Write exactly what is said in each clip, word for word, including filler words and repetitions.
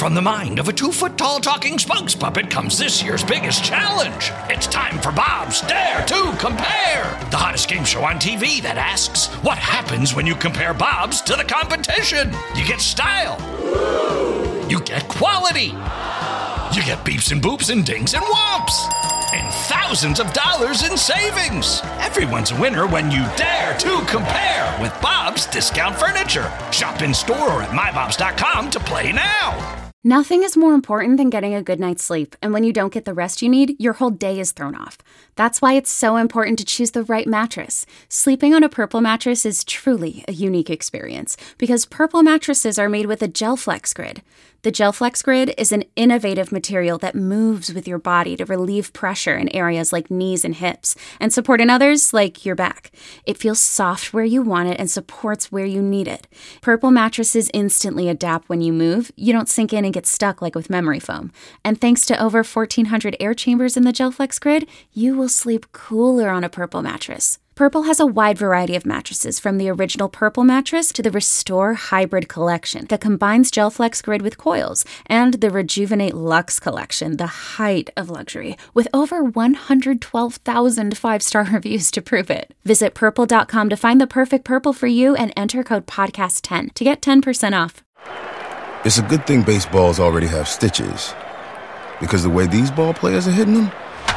From the mind of a two-foot-tall talking spokes puppet comes this year's biggest challenge. It's time for Bob's Dare to Compare, the hottest game show on T V that asks, what happens when you compare Bobs to the competition? You get style. You get quality. You get beeps and boops and dings and whomps. And thousands of dollars in savings. Everyone's a winner when you dare to compare with Bob's Discount Furniture. Shop in store or at my bobs dot com to play now. Nothing is more important than getting a good night's sleep, and when you don't get the rest you need, your whole day is thrown off. That's why it's so important to choose the right mattress. Sleeping on a Purple mattress is truly a unique experience, because Purple mattresses are made with a GelFlex Grid. The GelFlex Grid is an innovative material that moves with your body to relieve pressure in areas like knees and hips, and support in others like your back. It feels soft where you want it and supports where you need it. Purple mattresses instantly adapt when you move. You don't sink in and get stuck like with memory foam. And thanks to over fourteen hundred air chambers in the GelFlex Grid, you will sleep cooler on a Purple mattress. Purple has a wide variety of mattresses, from the original Purple mattress to the Restore Hybrid collection that combines GelFlex Grid with coils, and the Rejuvenate Luxe collection, the height of luxury, with over one hundred twelve thousand five-star reviews to prove it. Visit purple dot com to find the perfect Purple for you and enter code podcast ten to get ten percent off. It's a good thing baseballs already have stitches, because the way these ball players are hitting them,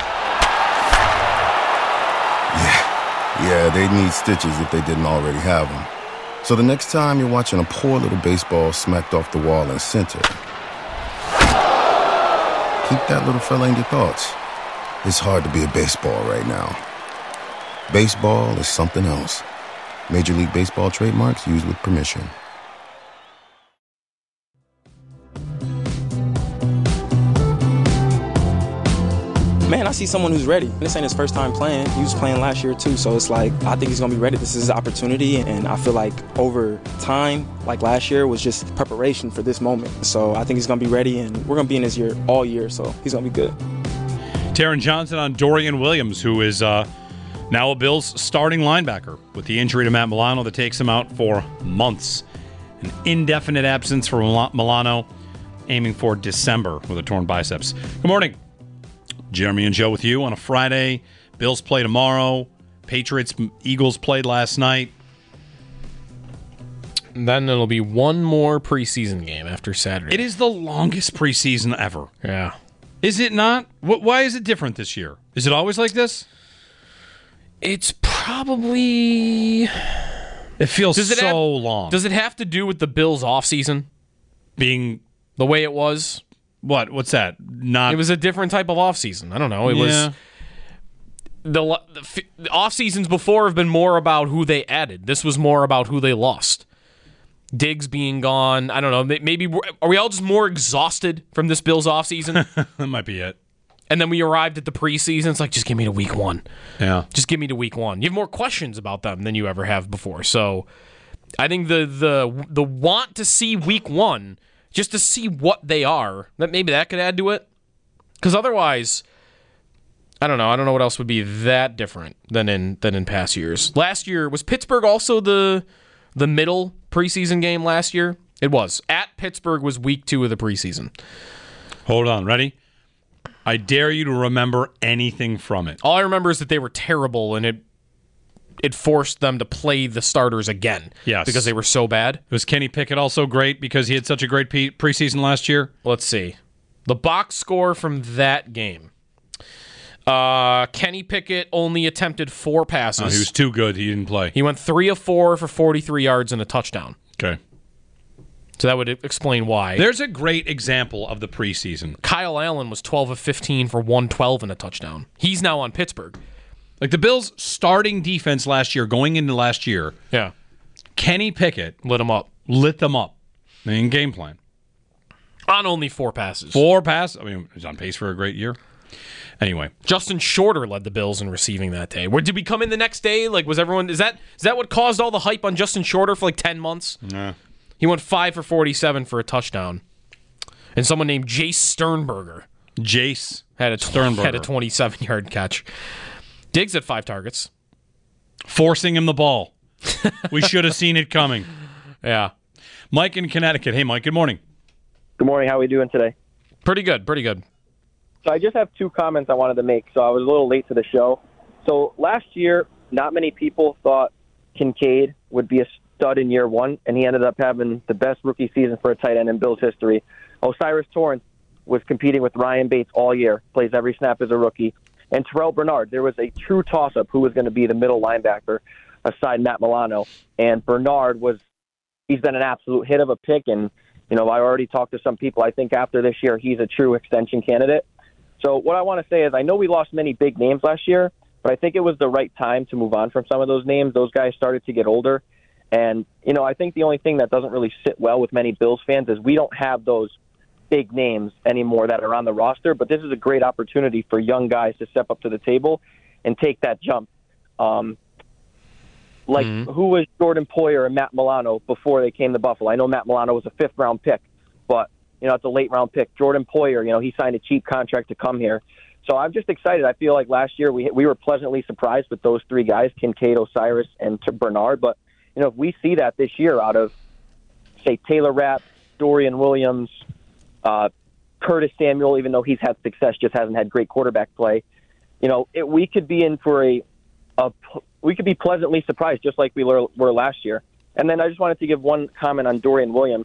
yeah. Yeah, they need stitches if they didn't already have them. So the next time you're watching a poor little baseball smacked off the wall in center, keep that little fella in your thoughts. It's hard to be a baseball right now. Baseball is something else. Major League Baseball trademarks used with permission. Man, I see someone who's ready. This ain't his first time playing. He was playing last year too, so it's like, I think he's gonna be ready. This is his opportunity, and I feel like over time, like last year, was just preparation for this moment. So I think he's gonna be ready, and we're gonna be in his year all year, so he's gonna be good. Taron Johnson on Dorian Williams, who is uh, now a Bills starting linebacker with the injury to Matt Milano that takes him out for months. An indefinite absence for Milano, aiming for December with a torn biceps. Good morning. Jeremy and Joe with you on a Friday. Bills play tomorrow. Patriots, Eagles played last night. And then it'll be one more preseason game after Saturday. It is the longest preseason ever. Yeah. Is it not? Why is it different this year? Is it always like this? It's probably... It feels does it so have, long. Does it have to do with the Bills' offseason? Being... The way it was? What? What's that? Not. It was a different type of offseason. I don't know. It yeah. was the, the, the off seasons before have been more about who they added. This was more about who they lost. Diggs being gone. I don't know. Maybe are we all just more exhausted from this Bills offseason? That might be it. And then we arrived at the preseason. It's like, just give me to week one. Yeah. Just give me to week one. You have more questions about them than you ever have before. So I think the the the want to see week one, just to see what they are, that maybe that could add to it. Because otherwise, I don't know. I don't know what else would be that different than in than in past years. Last year, was Pittsburgh also the the middle preseason game last year? It was. At Pittsburgh was week two of the preseason. Hold on. Ready? I dare you to remember anything from it. All I remember is that they were terrible, and it it forced them to play the starters again. Yes. Because they were so bad. Was Kenny Pickett also great because he had such a great pre- preseason last year? Let's see. The box score from that game. Uh, Kenny Pickett only attempted four passes. Oh, he was too good. He didn't play. He went three of four for forty-three yards and a touchdown. Okay. So that would explain why. There's a great example of the preseason. Kyle Allen was twelve of fifteen for one twelve and a touchdown. He's now on Pittsburgh. Like the Bills' starting defense last year, going into last year, yeah, Kenny Pickett lit them up. Lit them up in game plan. On only four passes. Four passes? I mean, he's on pace for a great year. Anyway. Justin Shorter led the Bills in receiving that day. Where did we come in the next day? Like, was everyone... Is that is that what caused all the hype on Justin Shorter for like ten months? Nah. He went five for forty-seven for a touchdown. And someone named Jace Sternberger. Jace had a tw- Sternberger. Had a twenty-seven-yard catch. Diggs had five targets. Forcing him the ball. We should have seen it coming. Yeah. Mike in Connecticut. Hey, Mike, good morning. Good morning. How are we doing today? Pretty good, pretty good. So I just have two comments I wanted to make. So I was a little late to the show. So last year, not many people thought Kincaid would be a stud in year one, and he ended up having the best rookie season for a tight end in Bills history. O'Cyrus Torrence was competing with Ryan Bates all year, plays every snap as a rookie. And Terrell Bernard, there was a true toss-up who was going to be the middle linebacker aside Matt Milano. And Bernard was, he's been an absolute hit of a pick. And, you know, I already talked to some people. I think after this year, he's a true extension candidate. So what I want to say is I know we lost many big names last year, but I think it was the right time to move on from some of those names. Those guys started to get older. And, you know, I think the only thing that doesn't really sit well with many Bills fans is we don't have those big names anymore that are on the roster, but this is a great opportunity for young guys to step up to the table and take that jump. Um, like, mm-hmm. who was Jordan Poyer and Matt Milano before they came to Buffalo? I know Matt Milano was a fifth-round pick, but, you know, it's a late-round pick. Jordan Poyer, you know, he signed a cheap contract to come here. So I'm just excited. I feel like last year we we were pleasantly surprised with those three guys, Kincaid, O'Cyrus, and Bernard. But, you know, if we see that this year out of, say, Taylor Rapp, Dorian Williams, uh, Curtis Samuel, even though he's had success, just hasn't had great quarterback play, you know, it, we could be in for a, a we could be pleasantly surprised, just like we were, were last year. And then I just wanted to give one comment on Dorian Williams.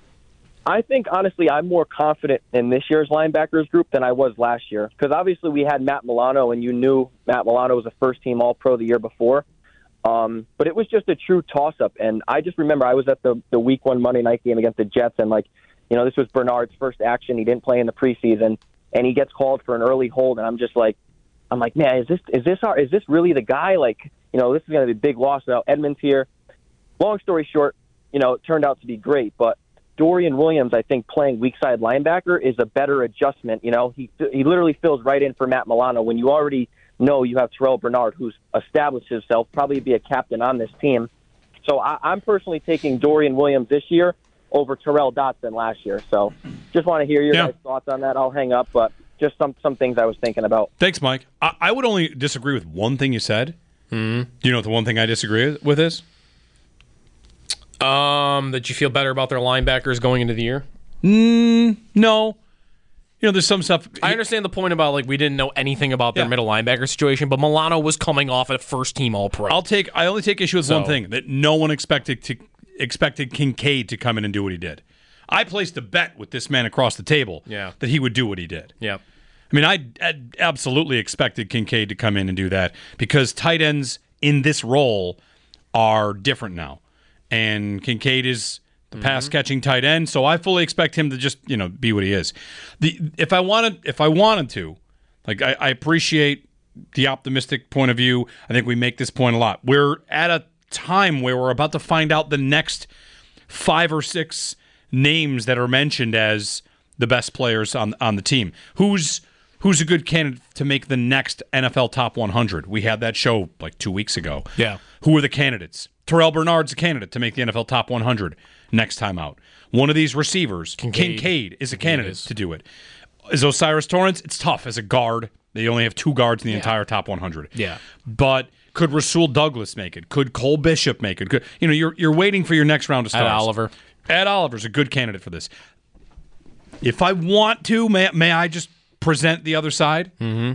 I think, honestly, I'm more confident in this year's linebackers group than I was last year. Because obviously we had Matt Milano, and you knew Matt Milano was a first-team All-Pro the year before. Um, but it was just a true toss-up. And I just remember I was at the, the week one Monday night game against the Jets, and, like, you know, this was Bernard's first action. He didn't play in the preseason, and he gets called for an early hold. And I'm just like, I'm like, man, is this is this our, is this really the guy? Like, you know, this is going to be a big loss. Now, Edmonds here. Long story short, you know, it turned out to be great, but Dorian Williams, I think, playing weak side linebacker is a better adjustment. You know, he he literally fills right in for Matt Milano when you already know you have Terrell Bernard, who's established himself, probably be a captain on this team. So I, I'm personally taking Dorian Williams this year over Terrell Dotson last year. So just want to hear your yeah. guys' thoughts on that. I'll hang up, but just some, some things I was thinking about. Thanks, Mike. I, I would only disagree with one thing you said. Mm-hmm. Do you know what the one thing I disagree with is? Um, that you feel better about their linebackers going into the year? Mm, no. You know, there's some stuff. I understand the point about, like, we didn't know anything about their yeah. middle linebacker situation, but Milano was coming off a first-team All-Pro. I'll take. I only take issue with so. one thing, that no one expected to expected Kincaid to come in and do what he did. I placed a bet with this man across the table yeah. that he would do what he did. Yeah. I mean, I, I absolutely expected Kincaid to come in and do that because tight ends in this role are different now. And Kincaid is the mm-hmm. pass-catching tight end, so I fully expect him to just, you know, be what he is. The if I wanted, if I wanted to, like I, I appreciate the optimistic point of view. I think we make this point a lot. We're at a time where we're about to find out the next five or six names that are mentioned as the best players on on the team. Who's who's a good candidate to make the next N F L Top one hundred? We had that show like two weeks ago. Yeah. Who are the candidates? Terrell Bernard's a candidate to make the N F L Top one hundred next time out. One of these receivers, Kincaid, Kincaid is a candidate is. to do it. Is O'Cyrus Torrence? It's tough as a guard. They only have two guards in the yeah. entire Top one hundred. Yeah. But could Rasul Douglas make it? Could Cole Bishop make it? Could, you know, you're you're waiting for your next round of stars. Ed Oliver. Ed Oliver's a good candidate for this. If I want to, may, may I just present the other side? Mm-hmm.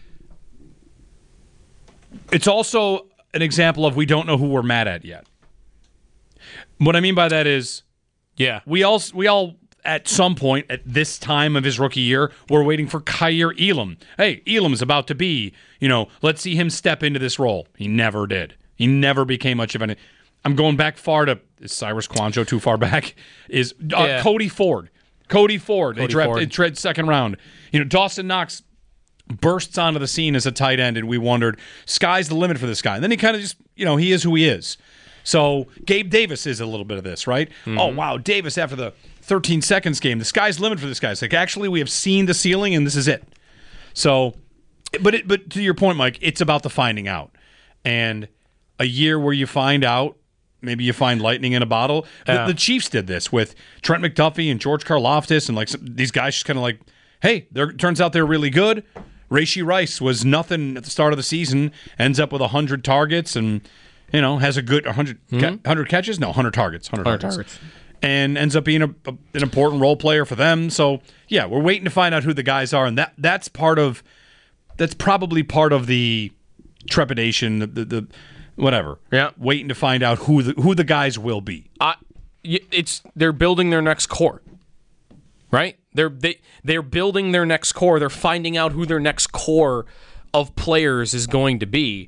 It's also an example of we don't know who we're mad at yet. What I mean by that is, yeah, we all we all at some point at this time of his rookie year, we're waiting for Kaiir Elam. Hey, Elam's about to be, you know, let's see him step into this role. He never did. He never became much of an. I'm going back far to is Cyrus Kwanjo too far back? Is uh, yeah. Cody Ford? Cody Ford. Cody they drafted Ford. Tread second round. You know, Dawson Knox bursts onto the scene as a tight end, and we wondered, sky's the limit for this guy. And then he kind of just, you know, he is who he is. So Gabe Davis is a little bit of this, right? Mm-hmm. Oh, wow, Davis after the thirteen seconds game, the sky's the limit for this guy. It's like, actually, we have seen the ceiling, and this is it. So, but it, but to your point, Mike, it's about the finding out. And a year where you find out, maybe you find lightning in a bottle. Yeah. The, the Chiefs did this with Trent McDuffie and George Karlaftis, and like some, these guys just kind of like, hey, there turns out they're really good. Rashee Rice was nothing at the start of the season, ends up with one hundred targets and, you know, has a good one hundred, mm-hmm. one hundred catches? No, one hundred targets. one hundred, one hundred targets. and ends up being a, a, an important role player for them. So, yeah, we're waiting to find out who the guys are, and that that's part of that's probably part of the trepidation, the, the, the whatever. Yeah, waiting to find out who the who the guys will be. Uh, it's they're building their next core, right? They're they they're building their next core. They're finding out who their next core of players is going to be.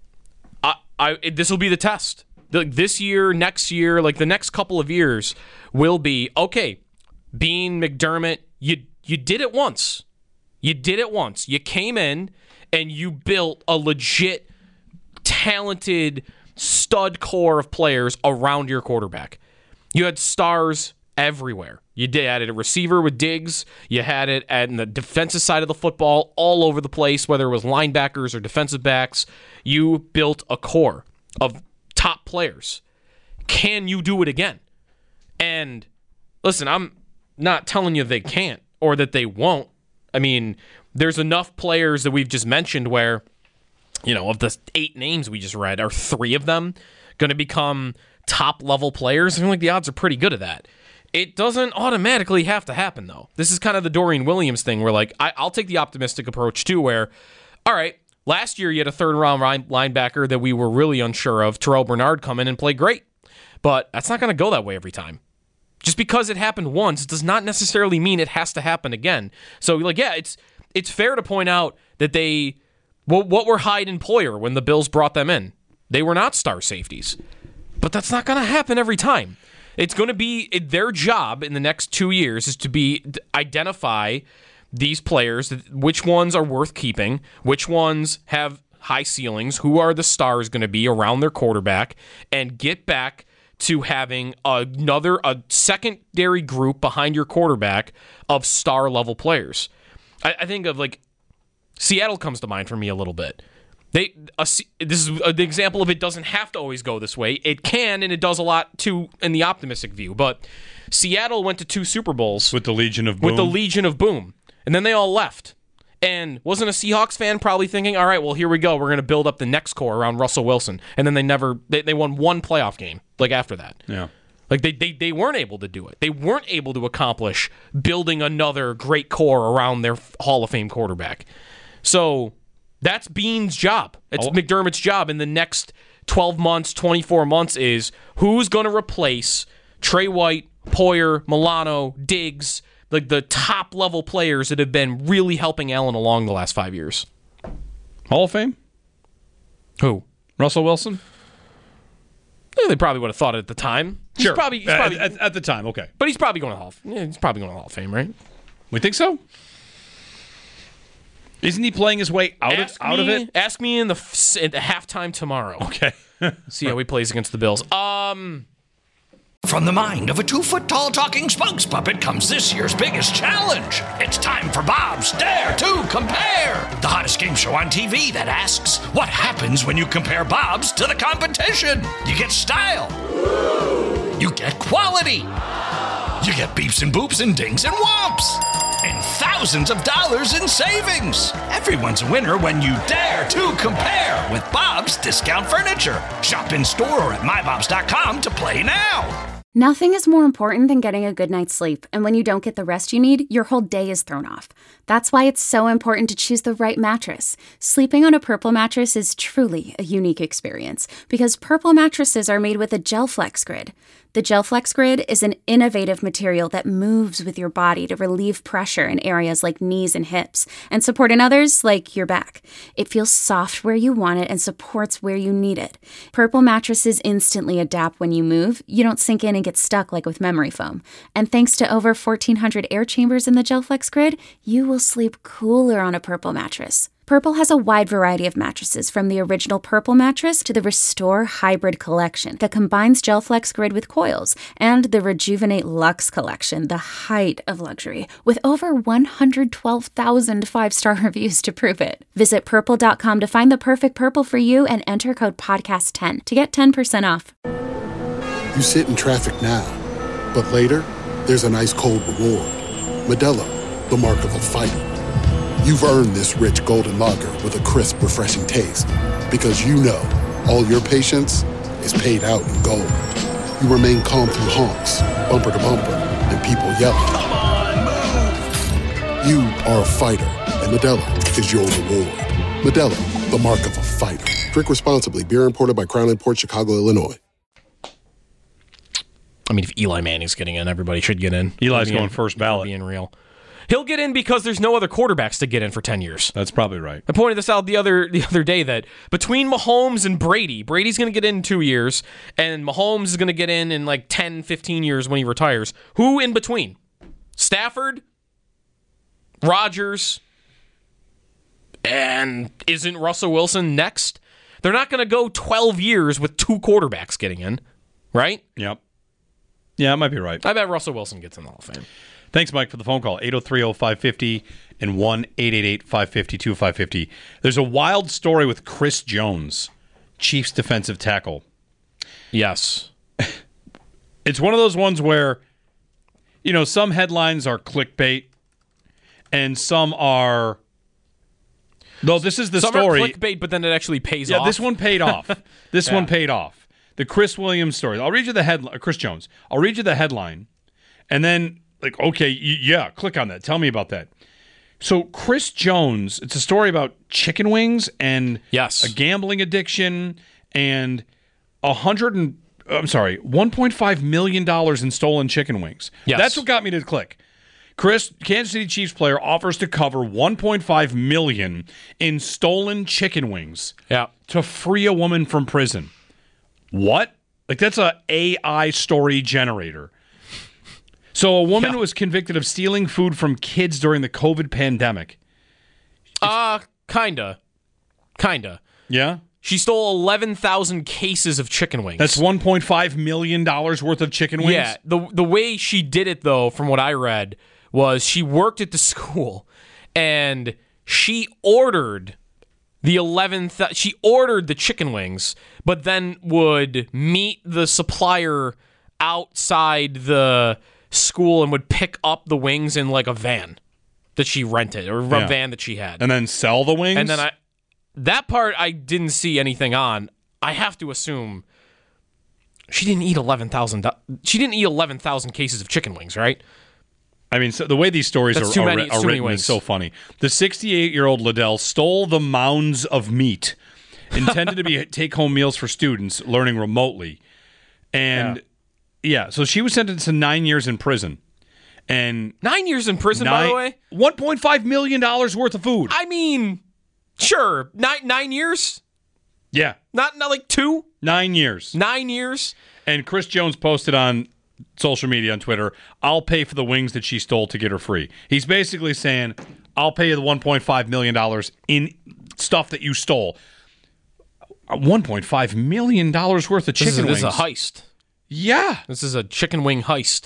I, I this will be the test. The, this year, next year, like the next couple of years will be okay. Bean, McDermott, you you did it once. You did it once. You came in and you built a legit, talented stud core of players around your quarterback. You had stars everywhere. You did had it a receiver with Diggs. You had it at the defensive side of the football, all over the place, whether it was linebackers or defensive backs. You built a core of top players. Can you do it again? And listen, I'm not telling you they can't or that they won't. I mean, there's enough players that we've just mentioned where, you know, of the eight names we just read, are three of them going to become top-level players? I feel like the odds are pretty good of that. It doesn't automatically have to happen, though. This is kind of the Dorian Williams thing where, like, I, I'll take the optimistic approach, too, where, all right, last year you had a third-round linebacker that we were really unsure of, Terrell Bernard, come in and play great. But that's not going to go that way every time. Just because it happened once does not necessarily mean it has to happen again. So, like, yeah, it's it's fair to point out that they, well, what were Hyde and Poyer when the Bills brought them in? They were not star safeties. But that's not going to happen every time. It's going to be their job in the next two years is to be identify these players, which ones are worth keeping, which ones have high ceilings, who are the stars going to be around their quarterback, and get back to having another, a secondary group behind your quarterback of star-level players. I, I think of, like, Seattle comes to mind for me a little bit. They a, This is an example of it doesn't have to always go this way. It can, and it does a lot, too, in the optimistic view. But Seattle went to two Super Bowls. With the Legion of Boom. With the Legion of Boom. And then they all left. And wasn't a Seahawks fan probably thinking, all right, well, here we go. We're going to build up the next core around Russell Wilson. And then they never, they, they won one playoff game, like, after that. Yeah. Like, they, they, they weren't able to do it. They weren't able to accomplish building another great core around their Hall of Fame quarterback. So that's Bean's job. It's oh. McDermott's job in the next twelve months, twenty-four months is who's going to replace Trey White, Poyer, Milano, Diggs, like the top-level players that have been really helping Allen along the last five years. Hall of Fame? Who? Russell Wilson? Yeah, they probably would have thought it at the time. He's sure. Probably, he's probably, at, at, at the time, okay. But he's probably going to Hall of Fame. Yeah, he's probably going to Hall of Fame, right? We think so? Isn't he playing his way out, of, out me, of it? Ask me in the, in the halftime tomorrow. Okay. See how he plays against the Bills. Um... From the mind of a two-foot-tall talking spokes puppet comes this year's biggest challenge. It's time for Bob's Dare to Compare, the hottest game show on T V that asks, what happens when you compare Bob's to the competition? You get style. You get quality. You get beeps and boops and dings and whomps. And thousands of dollars in savings. Everyone's a winner when you dare to compare with Bob's Discount Furniture. Shop in store or at my bobs dot com to play now. Nothing is more important than getting a good night's sleep, and when you don't get the rest you need, your whole day is thrown off. That's why it's so important to choose the right mattress. Sleeping on a Purple mattress is truly a unique experience, because Purple mattresses are made with a GelFlex Grid. The GelFlex Grid is an innovative material that moves with your body to relieve pressure in areas like knees and hips, and support in others like your back. It feels soft where you want it and supports where you need it. Purple mattresses instantly adapt when you move. You don't sink in and get stuck like with memory foam. And thanks to over fourteen hundred air chambers in the GelFlex Grid, you will sleep cooler on a Purple mattress. Purple has a wide variety of mattresses, from the original Purple mattress to the Restore Hybrid collection that combines GelFlex Grid with coils, and the Rejuvenate Luxe collection, the height of luxury, with over one hundred twelve thousand five-star reviews to prove it. Visit purple dot com to find the perfect Purple for you and enter code podcast ten to get ten percent off. You sit in traffic now, but later, there's an ice-cold reward. Modelo, the mark of a fighter. You've earned this rich golden lager with a crisp, refreshing taste. Because you know, all your patience is paid out in gold. you remain calm through honks, bumper to bumper, and people yelling. Come on, move! You are a fighter, and Modelo is your reward. Modelo, the mark of a fighter. Drink responsibly. Beer imported by Crown Imports, Chicago, Illinois. I mean, if Eli Manning's getting in, everybody should get in. Eli's Being- going first ballot. Being real. He'll get in because there's no other quarterbacks to get in for ten years. That's probably right. I pointed this out the other the other day that between Mahomes and Brady, Brady's going to get in, in two years, and Mahomes is going to get in in like ten, fifteen years when he retires. Who in between? Stafford? Rodgers? And isn't Russell Wilson next? They're not going to go twelve years with two quarterbacks getting in, right? Yep. Yeah, it might be right. I bet Russell Wilson gets in the Hall of Fame. Thanks, Mike, for the phone call. eight oh three oh five fifty and one eight eight eight five five two five five zero. There's a wild story with Chris Jones, Chiefs defensive tackle. Yes. It's one of those ones where, you know, some headlines are clickbait and some are... No, this is the Some story. are clickbait, but then it actually pays yeah, off. this one paid off. This Yeah. one paid off. The Chris Williams story. I'll read you the headline. Chris Jones. I'll read you the headline, and then, like, okay, y- yeah, click on that. Tell me about that. So, Chris Jones, it's a story about chicken wings and Yes. a gambling addiction and a hundred and, I'm sorry, one point five million dollars in stolen chicken wings. Yes. That's what got me to click. Chris, Kansas City Chiefs player, offers to cover one point five million dollars in stolen chicken wings Yeah. to free a woman from prison. What? Like, that's a A I story generator. So a woman Yeah. was convicted of stealing food from kids during the COVID pandemic. Uh, kinda. Kinda. Yeah? She stole eleven thousand cases of chicken wings. That's one point five million dollars worth of chicken wings? Yeah. The, the way she did it, though, from what I read, was she worked at the school and she ordered the eleven th- she ordered the chicken wings, but then would meet the supplier outside the school and would pick up the wings in like a van that she rented or a Yeah. van that she had. And then sell the wings? And then I that part I didn't see anything on. I have to assume she didn't eat eleven thousand she didn't eat eleven thousand cases of chicken wings, right? I mean, so the way these stories That's are, too are, many- are too many written wings. is so funny. The sixty-eight-year-old Liddell stole the mounds of meat intended to be take-home meals for students learning remotely. And, yeah. so she was sentenced to nine years in prison. And Nine years in prison, by the nine, way. one point five million dollars worth of food. I mean, sure, nine nine years, yeah, not not like two, nine years. nine years. And Chris Jones posted on social media on Twitter, I'll pay for the wings that she stole to get her free. He's basically saying, I'll pay you the one point five million dollars in stuff that you stole. one point five million dollars worth of This chicken is, wings. this is a heist. Yeah. This is a chicken wing heist.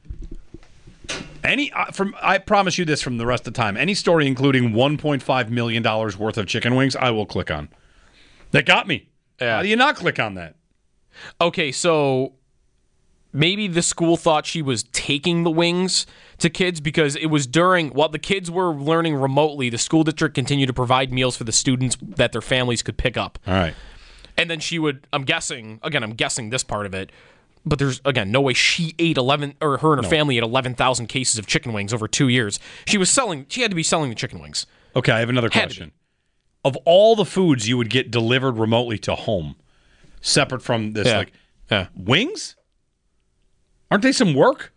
Any uh, from I promise you this from the rest of the time. Any story including one point five million dollars worth of chicken wings, I will click on. That got me. Yeah. How do you not click on that? Okay, so maybe the school thought she was taking the wings to kids because it was during, while the kids were learning remotely, the school district continued to provide meals for the students that their families could pick up. All right. And then she would, I'm guessing, again, I'm guessing this part of it, but there's, again, no way she ate eleven, or her and her No. family ate eleven thousand cases of chicken wings over two years. She was selling, she had to be selling the chicken wings. Okay, I have another Had to question. Of all the foods you would get delivered remotely to home, separate from this, Yeah. like Yeah. wings? Aren't they some work?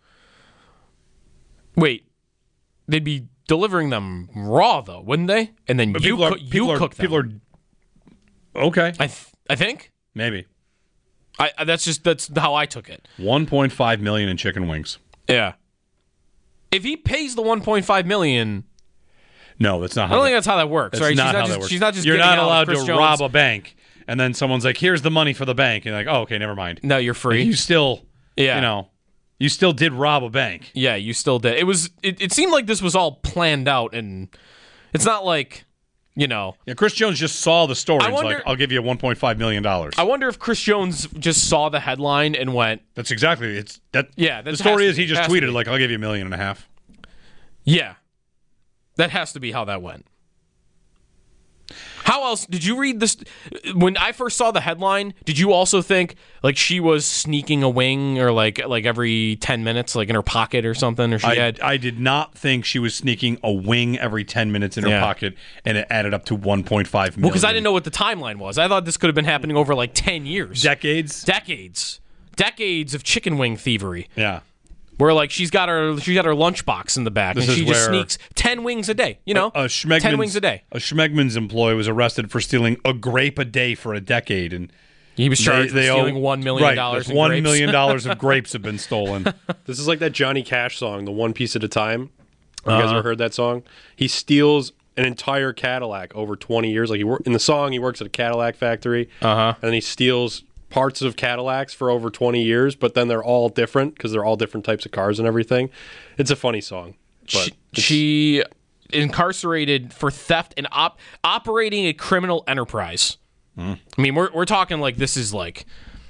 Wait, they'd be delivering them raw, though, wouldn't they? And then But you, people are- cook, you people are- cook them. People are okay. I, th- I think. Maybe I, I that's just that's how I took it. one point five million in chicken wings. Yeah. If he pays the one point five million, No, that's not. I How don't that, think that's how that works, that's right? not she's how not that just works. she's not just You're getting not out allowed Chris to Jones. rob a bank, and then someone's like, "Here's the money for the bank," and you're like, "Oh, okay, never mind." No, you're free. You still, Yeah. you know, you still did rob a bank. Yeah, you still did. It was it, it seemed like this was all planned out, and it's not like, you know, Yeah, Chris Jones just saw the story I and was wonder- like, "I'll give you one point five million dollars." I wonder if Chris Jones just saw the headline and went, That's exactly it's that. Yeah, that the has story to is be- he just has to tweeted be. like, "I'll give you a million and a half." yeah. That has to be how that went. How How else did you read this? When I first saw the headline, did you also think like she was sneaking a wing or like like every ten minutes, like in her pocket or something? Or she I, had. I did not think she was sneaking a wing every ten minutes in her Yeah. pocket, and it added up to one point five million. Well, because I didn't know what the timeline was. I thought this could have been happening over like ten years, decades, decades, decades of chicken wing thievery. Yeah. Where like she's got her she's got her lunchbox in the back, This and is she just where sneaks ten wings a day. You know, a, a Schmegman's, ten wings a day. A Schmegman's employee was arrested for stealing a grape a day for a decade, and he was charged they, with they stealing owe, one million dollars. Right, in one grapes. million dollars of grapes have been stolen. This is like that Johnny Cash song, "The One Piece at a Time." You Uh-huh. guys ever heard that song? He steals an entire Cadillac over twenty years. Like he wor- in the song, he works at a Cadillac factory, uh-huh. and then he steals parts of Cadillacs for over twenty years, but then they're all different because they're all different types of cars and everything. It's a funny song. But She, she incarcerated for theft and op- operating a criminal enterprise. Mm. I mean, we're we're talking like this is like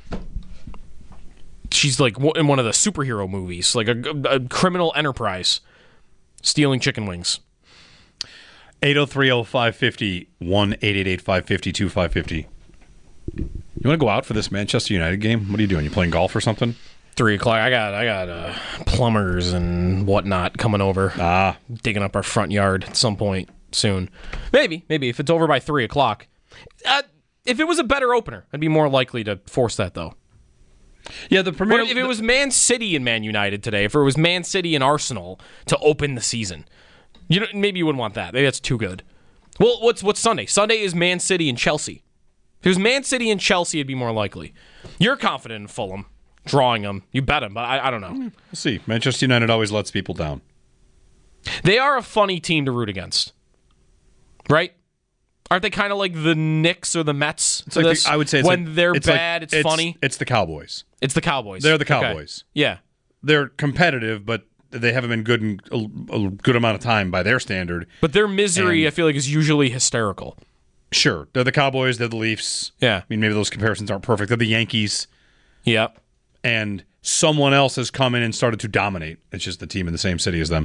she's like w- in one of the superhero movies, like a, a criminal enterprise stealing chicken wings. eight oh three oh five five oh, one eight eight eight five five oh two five five oh. You want to go out for this Manchester United game? What are you doing? You playing golf or something? Three o'clock. I got I got uh, plumbers and whatnot coming over, Ah, digging up our front yard at some point soon. Maybe, maybe if it's over by three o'clock. Uh, if it was a better opener, I'd be more likely to force that though. yeah. The Premier. What if it was Man City and Man United today? If it was Man City and Arsenal to open the season, you know, maybe you wouldn't want that. Maybe that's too good. Well, what's what's Sunday? Sunday is Man City and Chelsea. If it was Man City and Chelsea, it'd be more likely. You're confident in Fulham drawing them. You bet them, but I, I don't know. We'll see. Manchester United always lets people down. They are a funny team to root against, right? Aren't they kind of like the Knicks or the Mets? It's like this? the, I would say it's when like, they're it's like- bad, it's, funny. It's the Cowboys. It's the Cowboys. They're the Okay. Cowboys. Yeah. They're competitive, but they haven't been good in a, a good amount of time by their standard. But their misery, And- I feel like, is usually hysterical. Sure, they're the Cowboys. They're the Leafs. Yeah. I mean, maybe those comparisons aren't perfect. They're the Yankees, Yeah. and someone else has come in and started to dominate. It's just the team in the same city as them.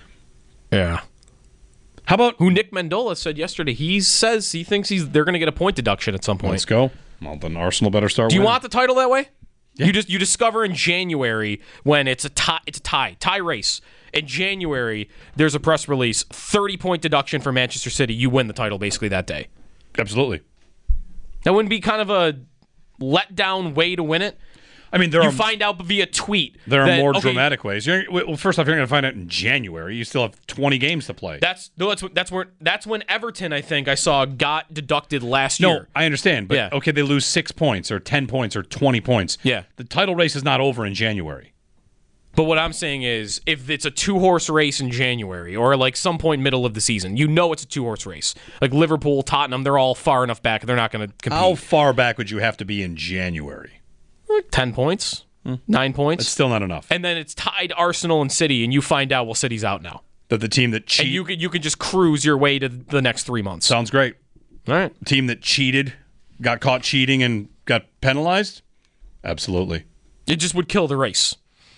Yeah. How about Who Nick Mendola said yesterday, he says he thinks he's they're going to get a point deduction at some point. Let's go. Well, then Arsenal better start. Do you winning. want the title that way? You just you discover in January when it's a tie, it's a tie, tie race. In January, there's a press release, thirty point deduction for Manchester City. You win the title basically that day. Absolutely. That wouldn't be kind of a letdown way to win it. I mean, there You are find out via tweet. there are that, more okay, dramatic ways. You're, well, first off, you're going to find out in January. You still have twenty games to play. That's no, that's that's where that's when Everton, I think I saw, got deducted last no, year. I understand, but Yeah. okay, they lose six points or ten points or twenty points. Yeah. The title race is not over in January. But what I'm saying is, if it's a two-horse race in January or like some point middle of the season, you know it's a two-horse race. Like Liverpool, Tottenham, they're all far enough back; they're not going to compete. How far back would you have to be in January? Like ten points, nine points, It's still not enough. and then it's tied Arsenal and City, and you find out well, City's out now, That the team that cheat and you can you can just cruise your way to the next three months. sounds great. All right, Team that cheated, got caught cheating, and got penalized. Absolutely. it just would kill the race.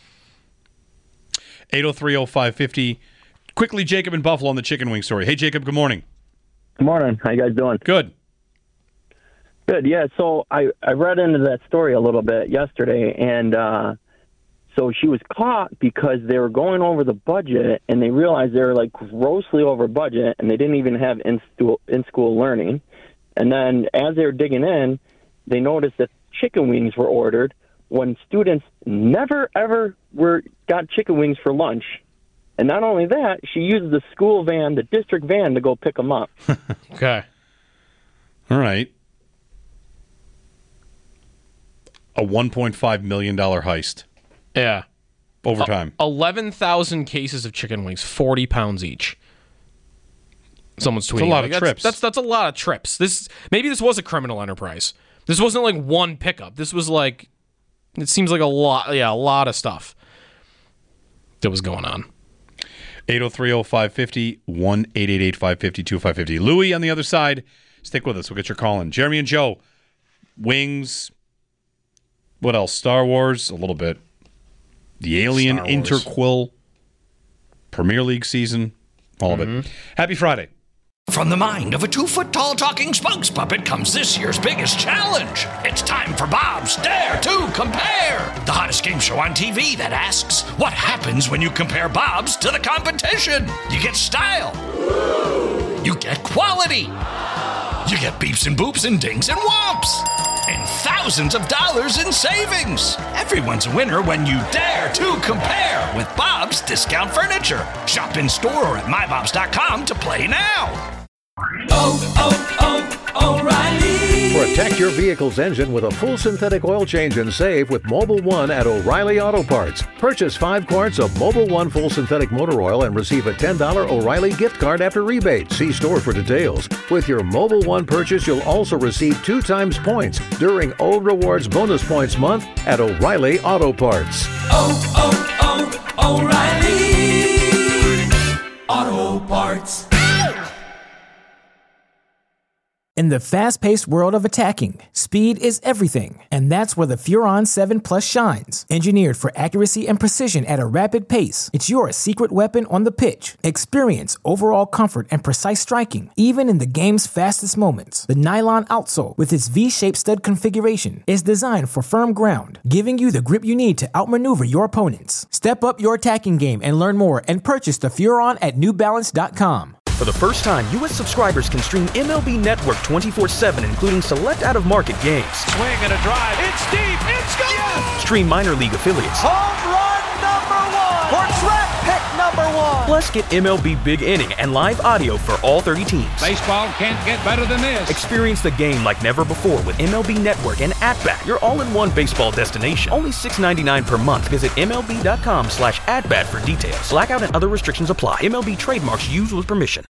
eight oh three oh five five oh. Quickly, Jacob in Buffalo on the chicken wing story. Hey, Jacob, good morning. Good morning. How you guys doing? Good. Good. Yeah. So I, I read into that story a little bit yesterday, and uh, so she was caught because they were going over the budget, and they realized they were like grossly over budget, and they didn't even have in school in school learning. And then as they were digging in, they noticed that chicken wings were ordered when students never ever were got chicken wings for lunch. And not only that, she used the school van, the district van, to go pick them up. Okay. All right. A one point five million dollars heist. Yeah. Overtime. eleven thousand cases of chicken wings, forty pounds each. Someone's tweeting. That's a lot Like, of that's, trips. That's that's a lot of trips. This maybe this was a criminal enterprise. This wasn't like one pickup. This was like, it seems like a lot. Yeah, a lot of stuff that was going on. eight oh three oh five five oh, one eight eight eight five five two five five oh. Louis on the other side. Stick with us. We'll get your call in. Jeremy and Joe. Wings. What else? Star Wars. A little bit. The Alien Star Wars. Interquill. Premier League season. All of it. Happy Friday. From the mind of a two-foot-tall talking spokes puppet comes this year's biggest challenge. It's time for Bob's Dare to Compare, the hottest game show on T V that asks, what happens when you compare Bobs to the competition? You get style. You get quality. You get beeps and boops and dings and whomps. And thousands of dollars in savings. Everyone's a winner when you dare to compare with Bob's Discount Furniture. Shop in store or at my bobs dot com to play now. Oh, oh, oh, O'Reilly. Protect your vehicle's engine with a full synthetic oil change and save with Mobil one at O'Reilly Auto Parts. Purchase five quarts of Mobil one full synthetic motor oil and receive a ten dollars O'Reilly gift card after rebate. See store for details. With your Mobil one purchase, you'll also receive two times points during O Rewards Bonus Points Month at O'Reilly Auto Parts. Oh, oh, oh, O'Reilly Auto Parts. In the fast-paced world of attacking, speed is everything, and that's where the Furon seven Plus shines. Engineered for accuracy and precision at a rapid pace, it's your secret weapon on the pitch. Experience overall comfort and precise striking, even in the game's fastest moments. The nylon outsole, with its V-shaped stud configuration, is designed for firm ground, giving you the grip you need to outmaneuver your opponents. Step up your attacking game and learn more and purchase the Furon at new balance dot com. For the first time, U S subscribers can stream M L B Network twenty-four seven, including select out-of-market games. Swing and a drive. It's deep. It's gone. Yes! Stream minor league affiliates. Home run number one. Or draft pick number one. Plus, get M L B Big Inning and live audio for all thirty teams. Baseball can't get better than this. Experience the game like never before with M L B Network and At-Bat, your all-in-one baseball destination. Only six dollars and ninety-nine cents per month. Visit M L B dot com slash at bat for details. Blackout and other restrictions apply. M L B trademarks used with permission.